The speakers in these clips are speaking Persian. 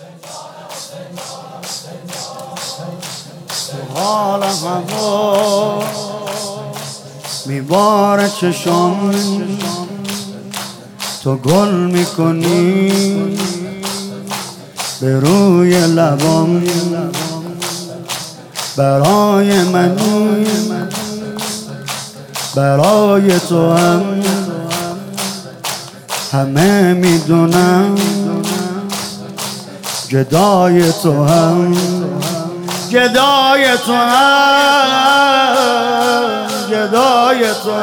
حال هوا میباره چشم، تو گل میکنی به روی لبام، برای منی برای تو همه میدونم، گدای تو گدای تو گدای تو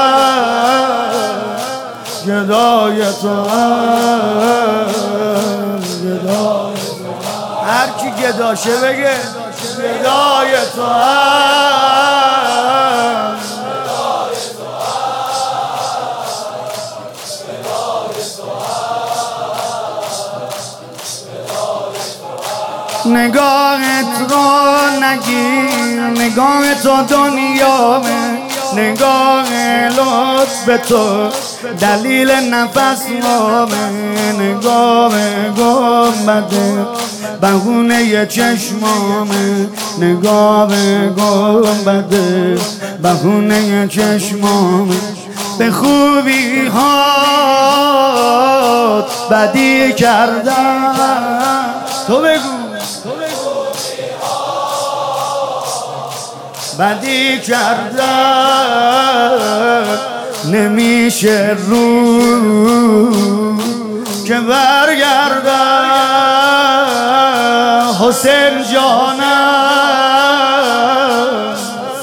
گدای تو هر کی گداشه بگه گدای تو نگاهت رو نگیر، نگاه تو دنیامه، نگاه لطف تو دلیل نفس رامه، نگاه گنبده بهونه چشمامه، نگاه گنبده بهونه چشمامه، به خوبی هات بدی کردم، تو بگو بدی کردم، نمیشه رو که برگردم حسین جانم،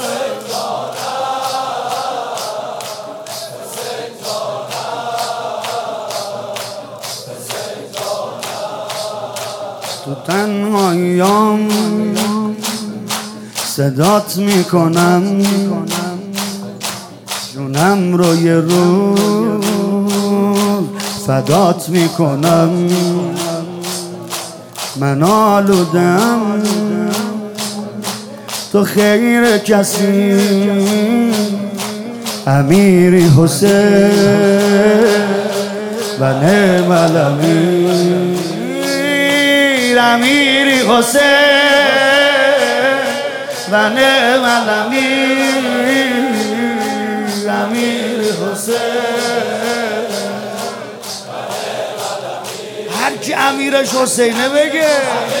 تو تنهاییام صدات میکنم، جونم رو یه روز فدات میکنم، من آلودم تو خیر کسی، امیری حسین و نعم الامیر، امیری حسین و نعم الامیر، امیر حسین. هر کی امیرش حسینه بگه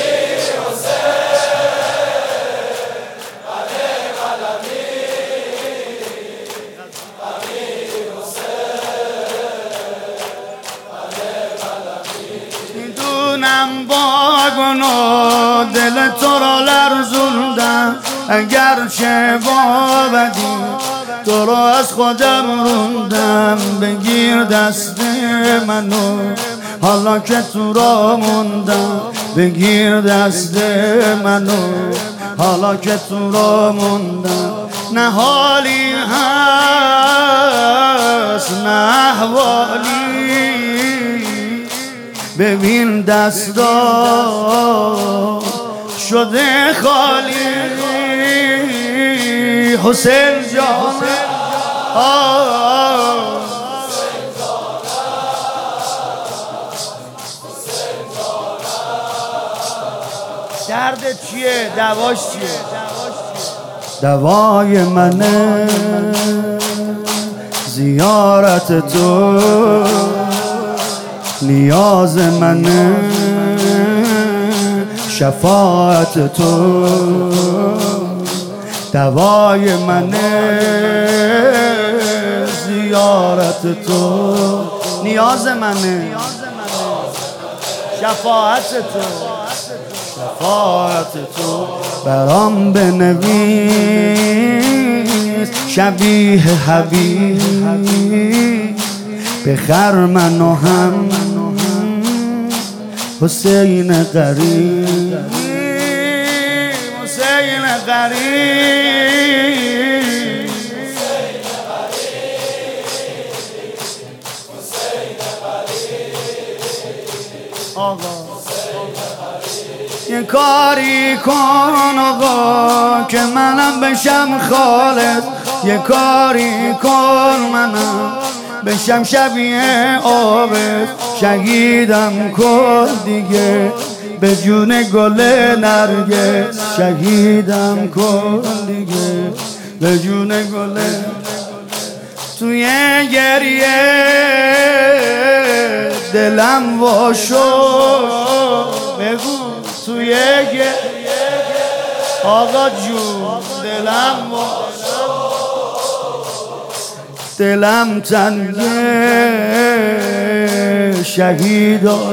میدونم با گناه دل تو را لرزوندم، اگرچه با بدی تو را از خودم روندم، بگیر دست منو حالا که تو را موندم، بگیر دست منو حالا که تو را موندم، نه حالی هست نه احوالی، ببین دستا شده خالی، حسین جان درد چیه؟ دواش چیه؟ دوای منه زیارت تو، نیاز منه شفاعت تو، دوای منه زیارت تو، نیاز منه شفاعت تو، شفاعت تو، برام بنویس شبیه حبیب، بخر منو هم حسین قریب، حسین قریب، آقا یه کاری کن آقا که منم بشم خالد، یه کاری کن منم بشم شبیه آبت، شهیدم کن دیگه به جون گل نرگس شهیدم کن دیگه، به جون گل توی گریه دلم واشو، بگو توی گریه آقا جون دلم واشو، دلم تنگه شهیدا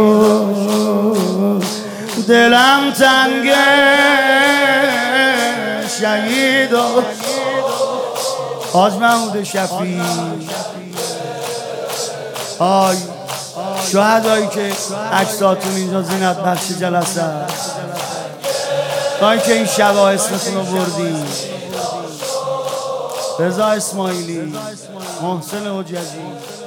شد، دلم تنگه شهیدا. حاج محمود شفیع آی شهدایی که عکساتون اینجا زینت بخش جلسه است، تا اینکه این شبا اسمتون رو بردیم، رضا اسماعیلی، محسن حجتی